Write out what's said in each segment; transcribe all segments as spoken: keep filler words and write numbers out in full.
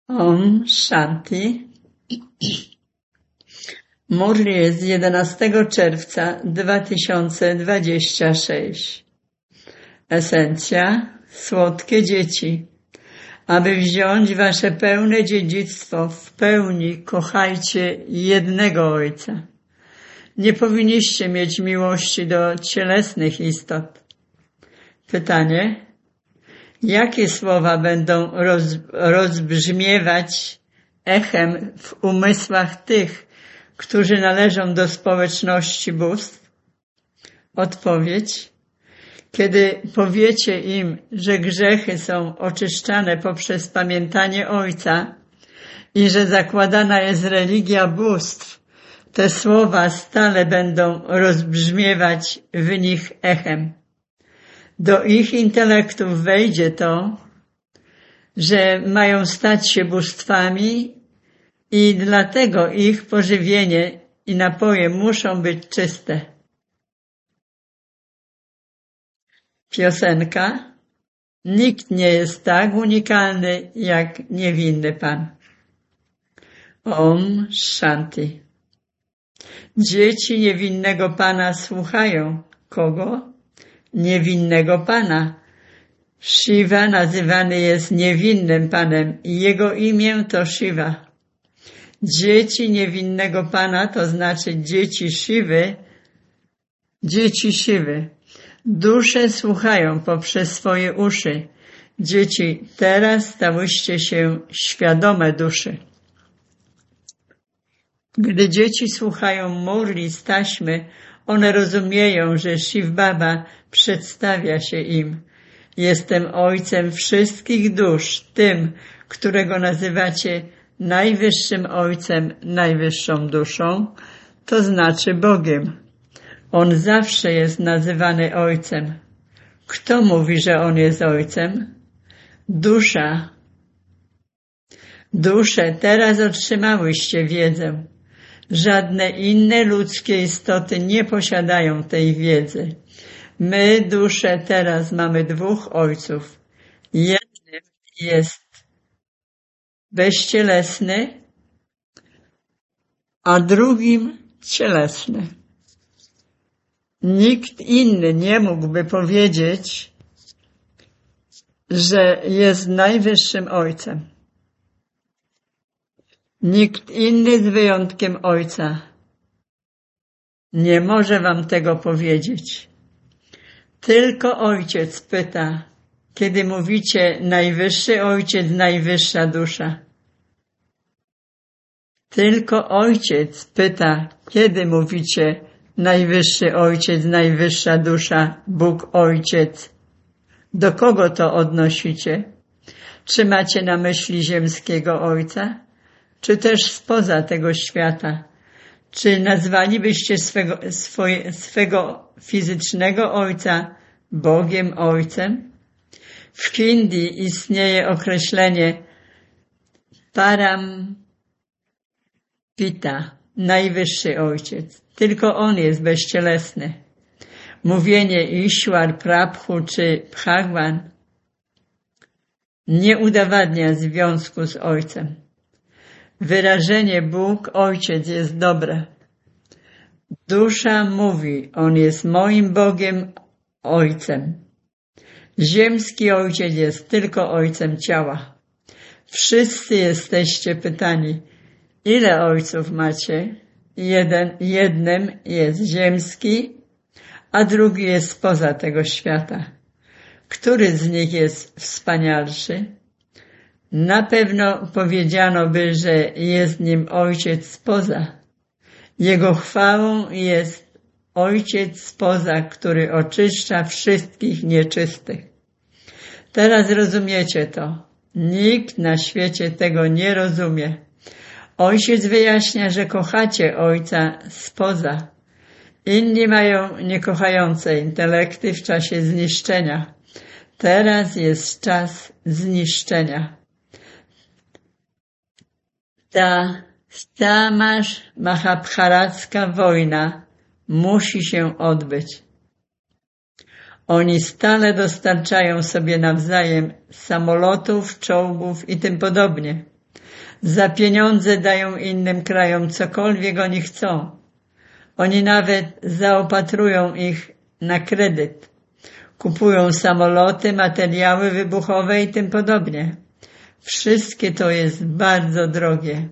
Om Shanti. Murli z jedenastego czerwca dwa tysiące dwudziestego szóstego. Esencja: słodkie dzieci. Aby wziąć wasze pełne dziedzictwo, w pełni kochajcie jednego Ojca. Nie powinniście mieć miłości do cielesnych istot. Pytanie: jakie słowa będą roz, rozbrzmiewać echem w umysłach tych, którzy należą do społeczności bóstw? Odpowiedź: kiedy powiecie im, że grzechy są oczyszczane poprzez pamiętanie Ojca i że zakładana jest religia bóstw, te słowa stale będą rozbrzmiewać w nich echem. Do ich intelektów wejdzie to, że mają stać się bóstwami i dlatego ich pożywienie i napoje muszą być czyste. Piosenka: nikt nie jest tak unikalny jak niewinny Pan. Om Shanti. Dzieci niewinnego Pana słuchają kogo? Niewinnego Pana. Shiva nazywany jest niewinnym Panem i jego imię to Shiva. Dzieci niewinnego Pana to znaczy dzieci Shivy, dzieci Shivy. Dusze słuchają poprzez swoje uszy. Dzieci, teraz stałyście się świadome duszy. Gdy dzieci słuchają murli z taśmy, one rozumieją, że Shiv Baba przedstawia się im. Jestem Ojcem wszystkich dusz, tym, którego nazywacie najwyższym Ojcem, najwyższą duszą, to znaczy Bogiem. On zawsze jest nazywany Ojcem. Kto mówi, że On jest Ojcem? Dusza. Dusze, teraz otrzymałyście wiedzę. Żadne inne ludzkie istoty nie posiadają tej wiedzy. My, dusze, teraz mamy dwóch ojców. Jednym jest bezcielesny, a drugim cielesny. Nikt inny nie mógłby powiedzieć, że jest najwyższym Ojcem. Nikt inny z wyjątkiem Ojca nie może wam tego powiedzieć. Tylko Ojciec pyta, kiedy mówicie najwyższy Ojciec, najwyższa dusza. Tylko Ojciec pyta, kiedy mówicie najwyższy Ojciec, najwyższa dusza, Bóg Ojciec. Do kogo to odnosicie? Czy macie na myśli ziemskiego Ojca? Czy też spoza tego świata? Czy nazwalibyście swego, swoje, swego fizycznego Ojca Bogiem Ojcem? W Hindi istnieje określenie Param Pita, najwyższy Ojciec. Tylko On jest bezcielesny. Mówienie Ishwar, Prabhu czy Bhagwan nie udowadnia związku z Ojcem. Wyrażenie Bóg Ojciec jest dobre. Dusza mówi, On jest moim Bogiem Ojcem. Ziemski Ojciec jest tylko Ojcem ciała. Wszyscy jesteście pytani, ile ojców macie? Jeden, jednym jest ziemski, a drugi jest spoza tego świata. Który z nich jest wspanialszy? Na pewno powiedziano by, że jest nim Ojciec spoza. Jego chwałą jest Ojciec spoza, który oczyszcza wszystkich nieczystych. Teraz rozumiecie to. Nikt na świecie tego nie rozumie. Ojciec wyjaśnia, że kochacie Ojca spoza. Inni mają niekochające intelekty w czasie zniszczenia. Teraz jest czas zniszczenia. Ta Samasz Mahabharacka wojna musi się odbyć. Oni stale dostarczają sobie nawzajem samolotów, czołgów i tym podobnie. Za pieniądze dają innym krajom cokolwiek oni chcą. Oni nawet zaopatrują ich na kredyt. Kupują samoloty, materiały wybuchowe i tym podobnie. Wszystkie to jest bardzo drogie.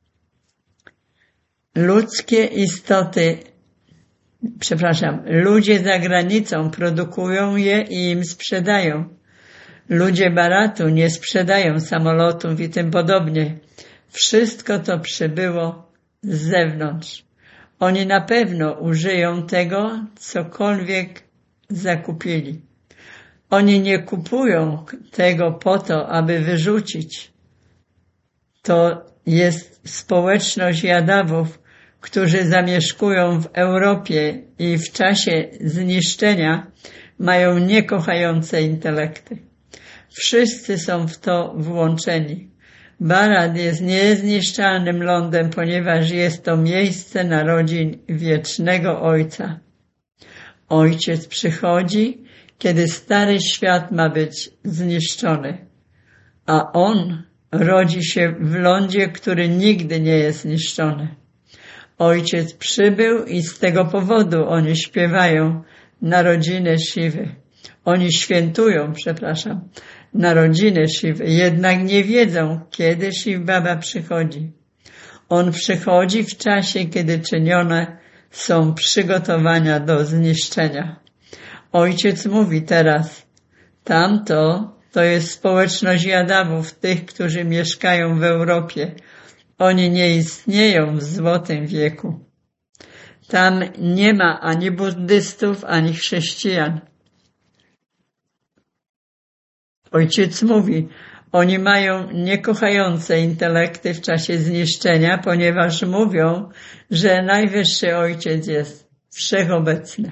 Ludzkie istoty, przepraszam, ludzie za granicą produkują je i im sprzedają. Ludzie Baratu nie sprzedają samolotów i tym podobnie. Wszystko to przybyło z zewnątrz. Oni na pewno użyją tego, cokolwiek zakupili. Oni nie kupują tego po to, aby wyrzucić. To jest społeczność Jadawów, którzy zamieszkują w Europie i w czasie zniszczenia mają niekochające intelekty. Wszyscy są w to włączeni. Barat jest niezniszczalnym lądem, ponieważ jest to miejsce narodzin wiecznego Ojca. Ojciec przychodzi, kiedy stary świat ma być zniszczony, a On rodzi się w lądzie, który nigdy nie jest zniszczony. Ojciec przybył i z tego powodu oni śpiewają narodziny Siwy. Oni świętują, przepraszam, narodziny Siwy, jednak nie wiedzą, kiedy Siw Baba przychodzi. On przychodzi w czasie, kiedy czynione są przygotowania do zniszczenia. Ojciec mówi teraz, tamto to jest społeczność Jadawów, tych, którzy mieszkają w Europie. Oni nie istnieją w złotym wieku. Tam nie ma ani buddystów, ani chrześcijan. Ojciec mówi, oni mają niekochające intelekty w czasie zniszczenia, ponieważ mówią, że Najwyższy Ojciec jest wszechobecny.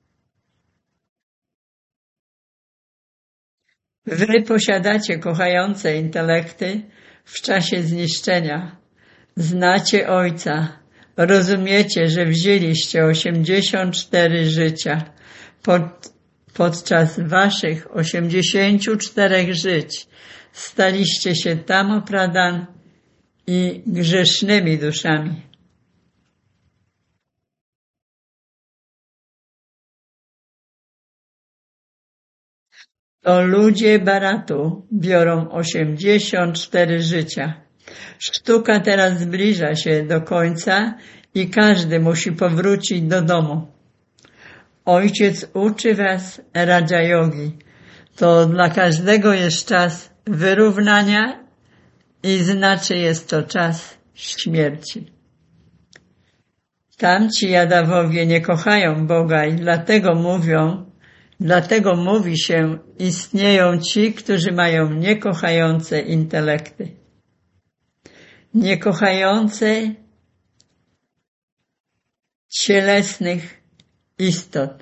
Wy posiadacie kochające intelekty w czasie zniszczenia. Znacie Ojca. Rozumiecie, że wzięliście osiemdziesiąt cztery życia. Pod, podczas waszych osiemdziesięciu czterech żyć staliście się Tamopradan i grzesznymi duszami. To ludzie Baratu biorą osiemdziesiąt cztery życia. Sztuka teraz zbliża się do końca i każdy musi powrócić do domu. Ojciec uczy was Raja Yogi. To dla każdego jest czas wyrównania i znaczy jest to czas śmierci. Tamci Jadawowie nie kochają Boga i dlatego mówią, dlatego mówi się, istnieją ci, którzy mają niekochające intelekty. Niekochające cielesnych istot.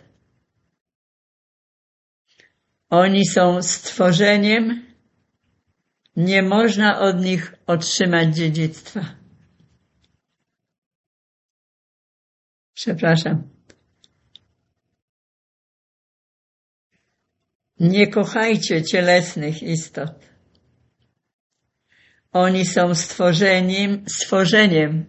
Oni są stworzeniem, nie można od nich otrzymać dziedzictwa. Przepraszam. Nie kochajcie cielesnych istot. Oni są stworzeniem, stworzeniem.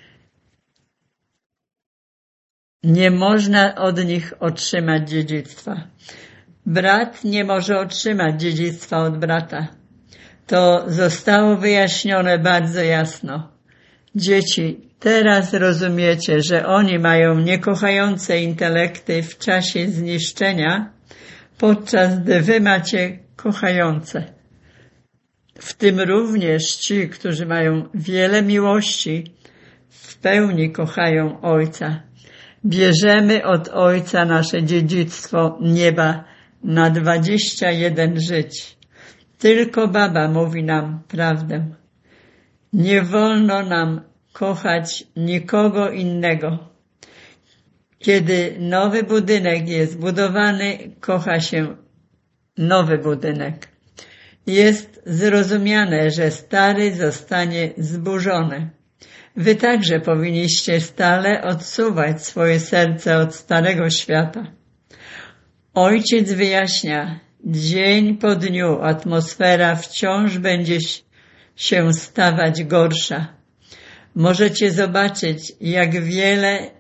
Nie można od nich otrzymać dziedzictwa. Brat nie może otrzymać dziedzictwa od brata. To zostało wyjaśnione bardzo jasno. Dzieci, teraz rozumiecie, że oni mają niekochające intelekty w czasie zniszczenia, podczas gdy wy macie kochające. W tym również ci, którzy mają wiele miłości, w pełni kochają Ojca. Bierzemy od Ojca nasze dziedzictwo nieba na dwadzieścia jeden żyć. Tylko Baba mówi nam prawdę. Nie wolno nam kochać nikogo innego. Kiedy nowy budynek jest budowany, kocha się nowy budynek. Jest zrozumiane, że stary zostanie zburzony. Wy także powinniście stale odsuwać swoje serce od starego świata. Ojciec wyjaśnia, dzień po dniu atmosfera wciąż będzie się stawać gorsza. Możecie zobaczyć, jak wiele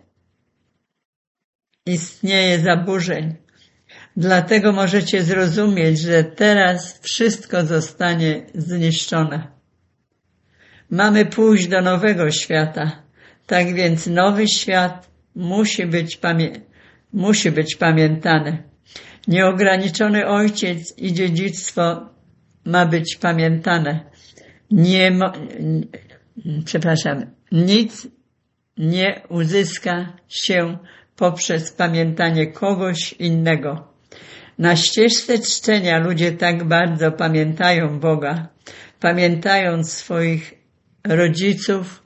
istnieje zaburzeń. Dlatego możecie zrozumieć, że teraz wszystko zostanie zniszczone. Mamy pójść do nowego świata. Tak więc nowy świat musi być, pamię- musi być pamiętany. Nieograniczony ojciec i dziedzictwo ma być pamiętane. Nie mo- przepraszam, nic nie uzyska się poprzez pamiętanie kogoś innego. Na ścieżce czczenia ludzie tak bardzo pamiętają Boga, pamiętając swoich rodziców,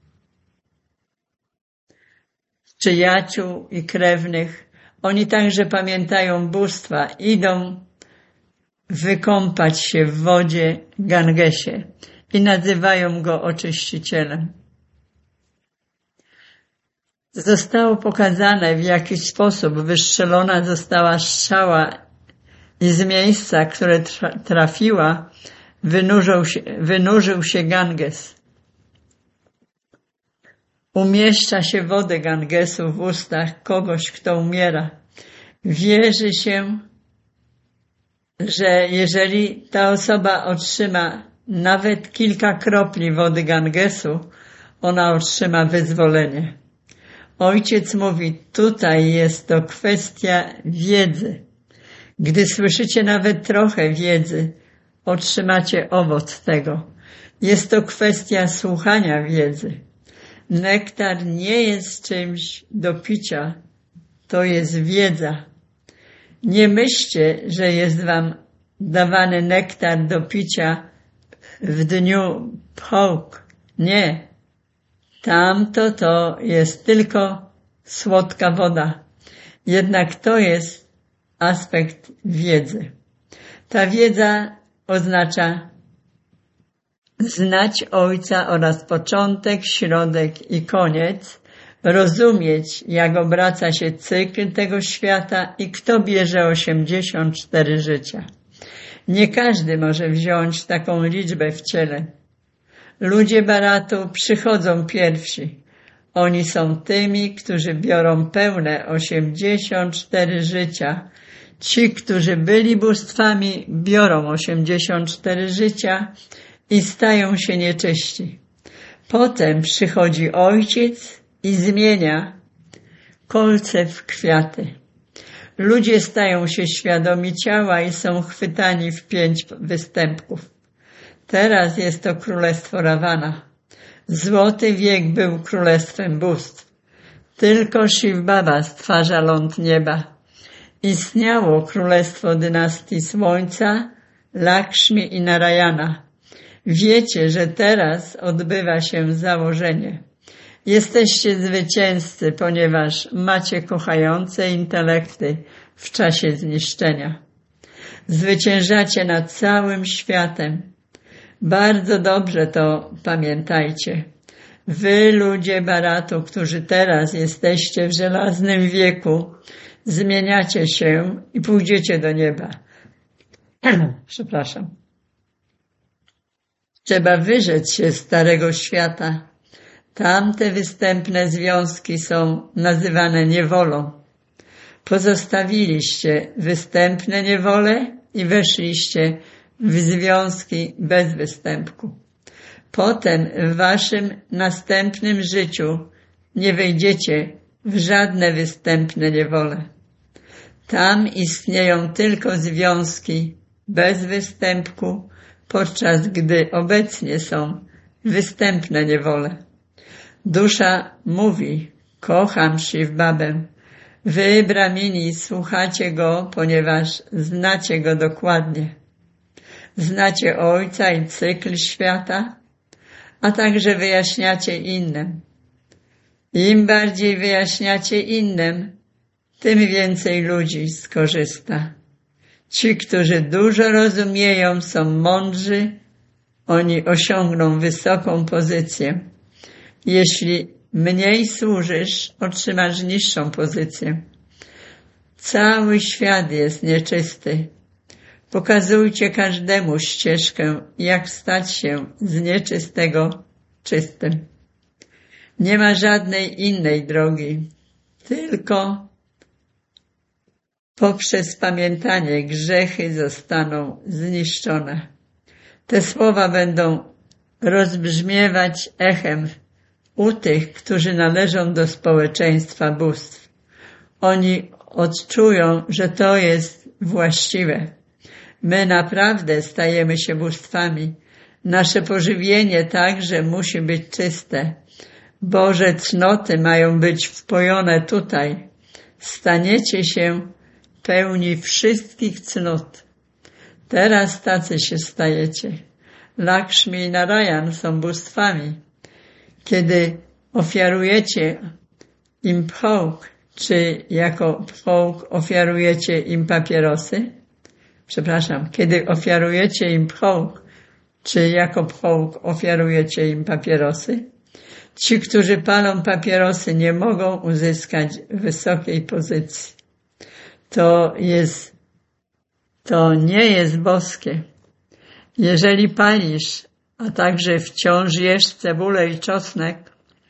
przyjaciół i krewnych. Oni także pamiętają bóstwa, idą wykąpać się w wodzie Gangesie i nazywają go oczyścicielem. Zostało pokazane, w jaki sposób wystrzelona została strzała i z miejsca, które trafiła, wynurzył się, wynurzył się Ganges. Umieszcza się wodę Gangesu w ustach kogoś, kto umiera. Wierzy się, że jeżeli ta osoba otrzyma nawet kilka kropli wody Gangesu, ona otrzyma wyzwolenie. Ojciec mówi, tutaj jest to kwestia wiedzy. Gdy słyszycie nawet trochę wiedzy, otrzymacie owoc tego. Jest to kwestia słuchania wiedzy. Nektar nie jest czymś do picia, to jest wiedza. Nie myślcie, że jest wam dawany nektar do picia w dniu Phok. Nie. Tamto to jest tylko słodka woda. Jednak to jest aspekt wiedzy. Ta wiedza oznacza znać Ojca oraz początek, środek i koniec, rozumieć, jak obraca się cykl tego świata i kto bierze osiemdziesiąt cztery życia. Nie każdy może wziąć taką liczbę w ciele. Ludzie Bharatu przychodzą pierwsi. Oni są tymi, którzy biorą pełne osiemdziesiąt cztery życia. Ci, którzy byli bóstwami, biorą osiemdziesiąt cztery życia i stają się nieczyści. Potem przychodzi Ojciec i zmienia kolce w kwiaty. Ludzie stają się świadomi ciała i są chwytani w pięć występków. Teraz jest to królestwo Ravana. Złoty wiek był królestwem bóstw. Tylko Shiv Baba stwarza ląd nieba. Istniało królestwo dynastii Słońca, Lakshmi i Narayana. Wiecie, że teraz odbywa się założenie. Jesteście zwycięzcy, ponieważ macie kochające intelekty w czasie zniszczenia. Zwyciężacie nad całym światem. Bardzo dobrze to pamiętajcie. Wy, ludzie Bharatu, którzy teraz jesteście w żelaznym wieku, zmieniacie się i pójdziecie do nieba. Przepraszam. Trzeba wyrzec się starego świata. Tamte występne związki są nazywane niewolą. Pozostawiliście występne niewole i weszliście w związki bez występku. Potem w waszym następnym życiu nie wejdziecie w żadne występne niewole. Tam istnieją tylko związki bez występku, podczas gdy obecnie są występne niewole. Dusza mówi, kocham Shiv Babę. Wy, Brahmini, słuchacie go, ponieważ znacie go dokładnie. Znacie Ojca i cykl świata, a także wyjaśniacie innym. Im bardziej wyjaśniacie innym, tym więcej ludzi skorzysta. Ci, którzy dużo rozumieją, są mądrzy, oni osiągną wysoką pozycję. Jeśli mniej służysz, otrzymasz niższą pozycję. Cały świat jest nieczysty. Pokazujcie każdemu ścieżkę, jak stać się z nieczystego czystym. Nie ma żadnej innej drogi, tylko poprzez pamiętanie grzechy zostaną zniszczone. Te słowa będą rozbrzmiewać echem u tych, którzy należą do społeczeństwa bóstw. Oni odczują, że to jest właściwe. My naprawdę stajemy się bóstwami. Nasze pożywienie także musi być czyste. Boże cnoty mają być wpojone tutaj. Staniecie się pełni wszystkich cnót. Teraz tacy się stajecie. Lakshmi i Narayan są bóstwami. Kiedy ofiarujecie im pchołk, czy jako pchołk ofiarujecie im papierosy? Przepraszam, kiedy ofiarujecie im pchołk, czy jako pchołk ofiarujecie im papierosy? Ci, którzy palą papierosy, nie mogą uzyskać wysokiej pozycji. To jest, to nie jest boskie. Jeżeli palisz, a także wciąż jesz cebulę i czosnek,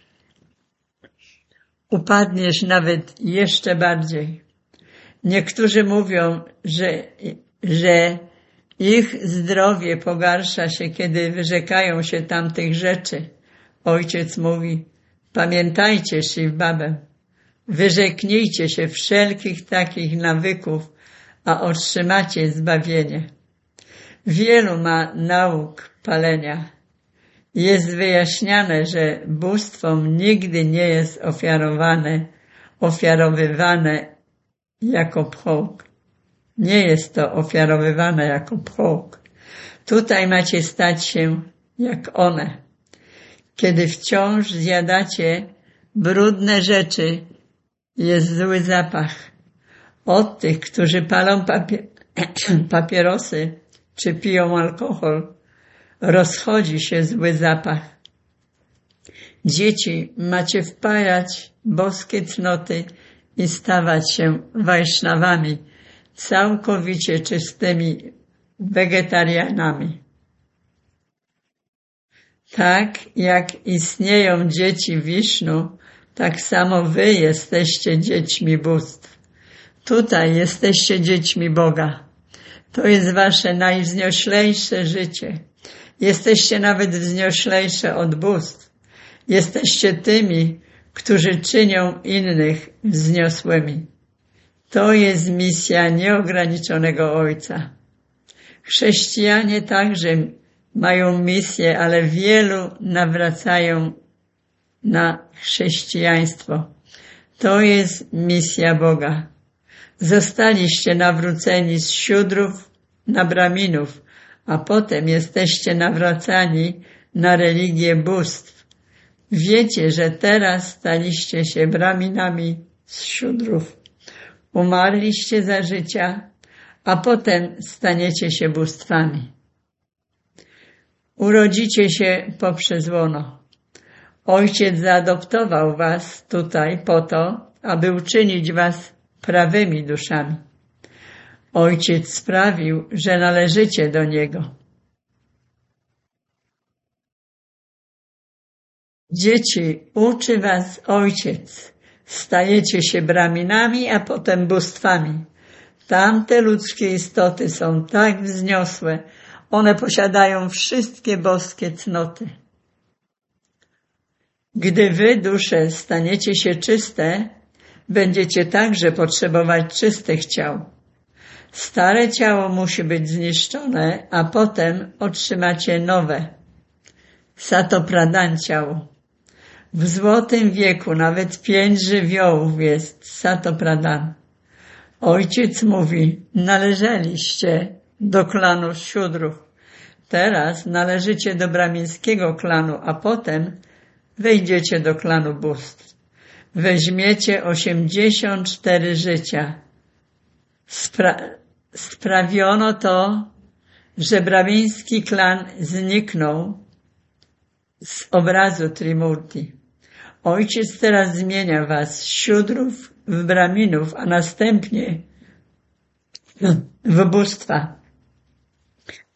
upadniesz nawet jeszcze bardziej. Niektórzy mówią, że, że ich zdrowie pogarsza się, kiedy wyrzekają się tamtych rzeczy. Ojciec mówi, pamiętajcie Shiv Babę, wyrzeknijcie się wszelkich takich nawyków, a otrzymacie zbawienie. Wielu ma nauk palenia. Jest wyjaśniane, że bóstwom nigdy nie jest ofiarowane, ofiarowywane jako pchołk. Nie jest to ofiarowywane jako pchołk. Tutaj macie stać się jak one. Kiedy wciąż zjadacie brudne rzeczy, jest zły zapach. Od tych, którzy palą papier papierosy czy piją alkohol, rozchodzi się zły zapach. Dzieci, macie wpajać boskie cnoty i stawać się wajsznawami, całkowicie czystymi wegetarianami. Tak jak istnieją dzieci Wisznu, tak samo wy jesteście dziećmi bóstw. Tutaj jesteście dziećmi Boga. To jest wasze najwznioślejsze życie. Jesteście nawet wznioślejsze od bóstw. Jesteście tymi, którzy czynią innych wzniosłymi. To jest misja nieograniczonego Ojca. Chrześcijanie także mają misję, ale wielu nawracają na chrześcijaństwo. To jest misja Boga. Zostaliście nawróceni z siódrów na braminów, a potem jesteście nawracani na religię bóstw. Wiecie, że teraz staliście się braminami z siódrów. Umarliście za życia, a potem staniecie się bóstwami. Urodzicie się poprzez łono. Ojciec zaadoptował was tutaj po to, aby uczynić was prawymi duszami. Ojciec sprawił, że należycie do Niego. Dzieci, uczy was Ojciec. Stajecie się braminami, a potem bóstwami. Tamte ludzkie istoty są tak wzniosłe, one posiadają wszystkie boskie cnoty. Gdy wy, dusze, staniecie się czyste, będziecie także potrzebować czystych ciał. Stare ciało musi być zniszczone, a potem otrzymacie nowe. Satopradan ciało. W złotym wieku nawet pięć żywiołów jest satopradan. Ojciec mówi, należeliście do klanu siódrów. Teraz należycie do bramińskiego klanu, a potem wejdziecie do klanu bóstw. Weźmiecie osiemdziesiąt cztery życia. Spra- sprawiono to, że bramiński klan zniknął z obrazu Trimurti. Ojciec teraz zmienia was z siódrów w braminów, a następnie w bóstwa.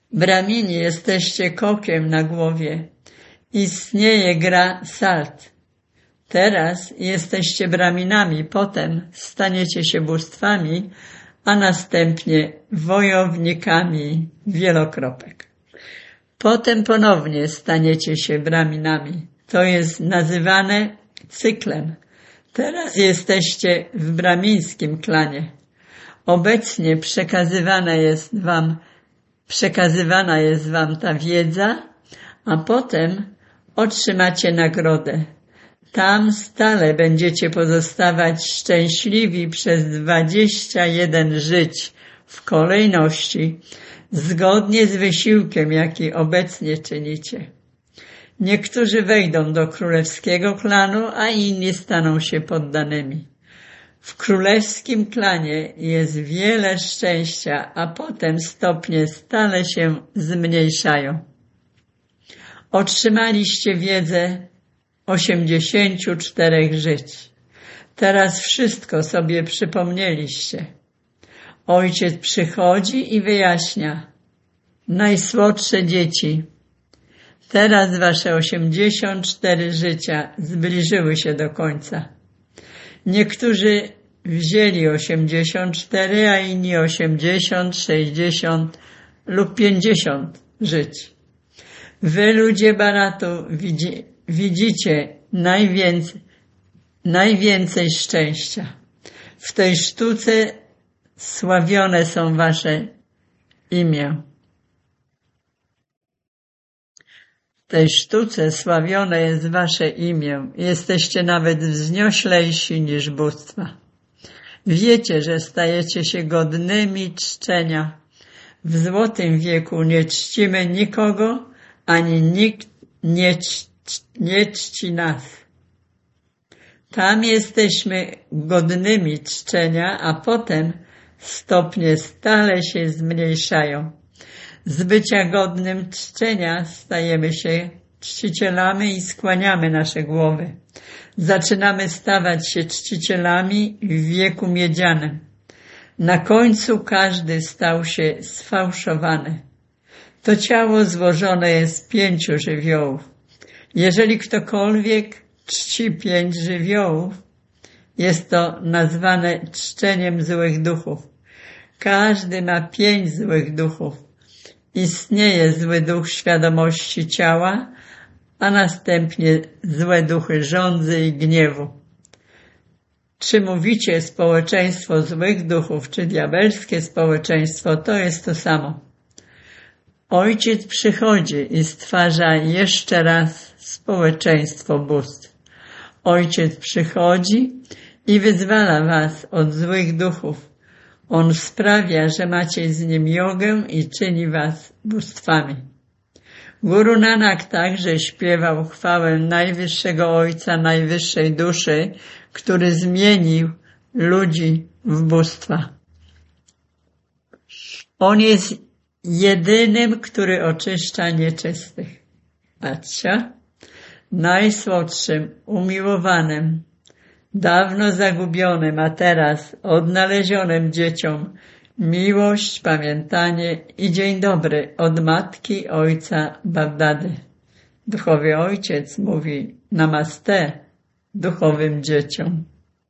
Bramini jesteście kokiem na głowie. Istnieje gra salt. Teraz jesteście braminami, potem staniecie się bóstwami, a następnie wojownikami wielokropek. Potem ponownie staniecie się braminami. To jest nazywane cyklem. Teraz jesteście w bramińskim klanie. Obecnie przekazywana jest wam, przekazywana jest wam ta wiedza, a potem otrzymacie nagrodę. Tam stale będziecie pozostawać szczęśliwi przez dwadzieścia jeden żyć w kolejności, zgodnie z wysiłkiem, jaki obecnie czynicie. Niektórzy wejdą do królewskiego klanu, a inni staną się poddanymi. W królewskim klanie jest wiele szczęścia, a potem stopnie stale się zmniejszają. Otrzymaliście wiedzę osiemdziesięciu czterech żyć. Teraz wszystko sobie przypomnieliście. Ojciec przychodzi i wyjaśnia. Najsłodsze dzieci, teraz wasze osiemdziesiąt cztery życia zbliżyły się do końca. Niektórzy wzięli osiemdziesiąt cztery, a inni osiemdziesiąt, sześćdziesiąt lub pięćdziesiąt żyć. Wy, ludzie Baratu, widzi, widzicie najwięcej, najwięcej szczęścia. W tej sztuce sławione są wasze imię. W tej sztuce sławione jest wasze imię. Jesteście nawet wznioślejsi niż bóstwa. Wiecie, że stajecie się godnymi czczenia. W złotym wieku nie czcimy nikogo, ani nikt nie, czci, nie czci nas. Tam jesteśmy godnymi czczenia, a potem stopnie stale się zmniejszają. Z bycia godnym czczenia stajemy się czcicielami i skłaniamy nasze głowy. Zaczynamy stawać się czcicielami w wieku miedzianym. Na końcu każdy stał się sfałszowany. To ciało złożone jest z pięciu żywiołów. Jeżeli ktokolwiek czci pięć żywiołów, jest to nazwane czczeniem złych duchów. Każdy ma pięć złych duchów. Istnieje zły duch świadomości ciała, a następnie złe duchy żądzy i gniewu. Czy mówicie społeczeństwo złych duchów, czy diabelskie społeczeństwo, to jest to samo. Ojciec przychodzi i stwarza jeszcze raz społeczeństwo bóstw. Ojciec przychodzi i wyzwala was od złych duchów. On sprawia, że macie z nim jogę i czyni was bóstwami. Guru Nanak także śpiewał chwałę Najwyższego Ojca Najwyższej Duszy, który zmienił ludzi w bóstwa. On jest jedynym, który oczyszcza nieczystych. Patrzcie, najsłodszym, umiłowanym, dawno zagubionym, a teraz odnalezionym dzieciom miłość, pamiętanie i dzień dobry od matki ojca Babdady. Duchowy ojciec mówi namaste duchowym dzieciom.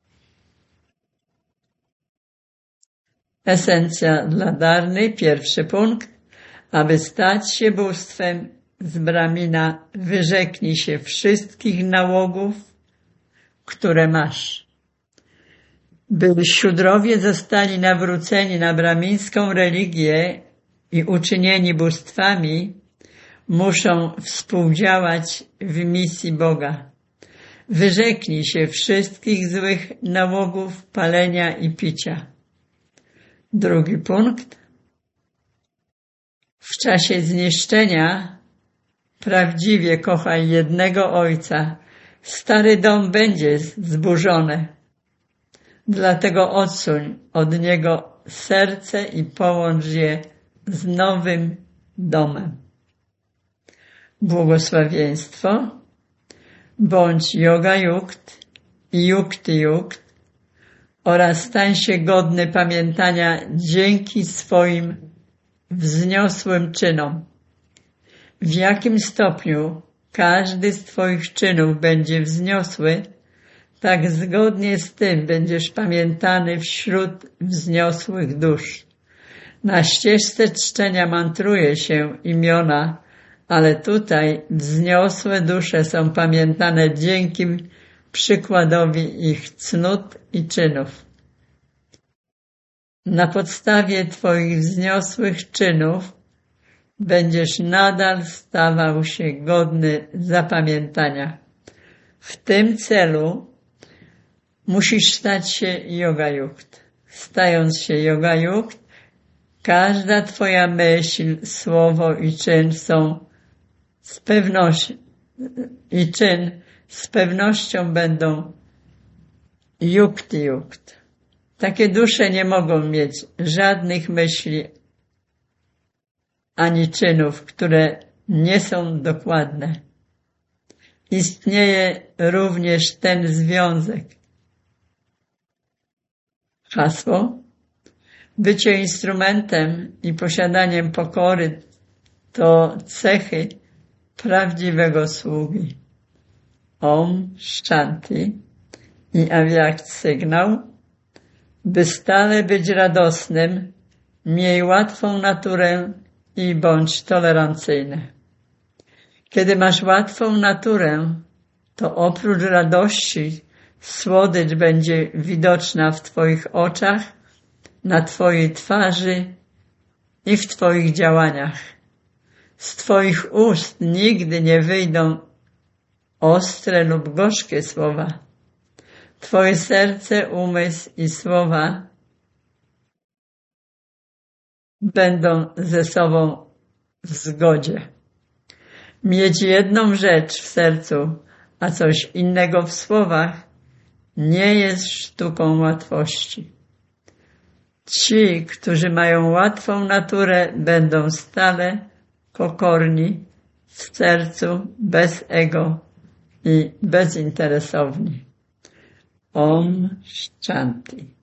Esencja dla Darny, pierwszy punkt. Aby stać się bóstwem z Bramina, wyrzeknij się wszystkich nałogów, które masz. By siódrowie zostali nawróceni na bramińską religię i uczynieni bóstwami, muszą współdziałać w misji Boga. Wyrzeknij się wszystkich złych nałogów palenia i picia. Drugi punkt. W czasie zniszczenia prawdziwie kochaj jednego Ojca. Stary dom będzie zburzony. Dlatego odsuń od niego serce i połącz je z nowym domem. Błogosławieństwo. Bądź yoga yukt i yukti yukt oraz stań się godny pamiętania dzięki swoim wzniosłym czynom. W jakim stopniu każdy z Twoich czynów będzie wzniosły, tak zgodnie z tym będziesz pamiętany wśród wzniosłych dusz. Na ścieżce czczenia mantruje się imiona, ale tutaj wzniosłe dusze są pamiętane dzięki przykładowi ich cnót i czynów. Na podstawie Twoich wzniosłych czynów będziesz nadal stawał się godny zapamiętania. W tym celu musisz stać się yoga-yukt. Stając się yoga-yukt, każda Twoja myśl, słowo i czyn są z pewnością i czyn z pewnością będą yukt-yukt. Takie dusze nie mogą mieć żadnych myśli ani czynów, które nie są dokładne. Istnieje również ten związek. Hasło: bycie instrumentem i posiadaniem pokory to cechy prawdziwego sługi. Om Shanti i Avyakt sygnał: by stale być radosnym, miej łatwą naturę i bądź tolerancyjny. Kiedy masz łatwą naturę, to oprócz radości słodycz będzie widoczna w Twoich oczach, na Twojej twarzy i w Twoich działaniach. Z Twoich ust nigdy nie wyjdą ostre lub gorzkie słowa. Twoje serce, umysł i słowa będą ze sobą w zgodzie. Mieć jedną rzecz w sercu, a coś innego w słowach, nie jest sztuką łatwości. Ci, którzy mają łatwą naturę, będą stale pokorni w sercu, bez ego i bezinteresowni. Om Shanti.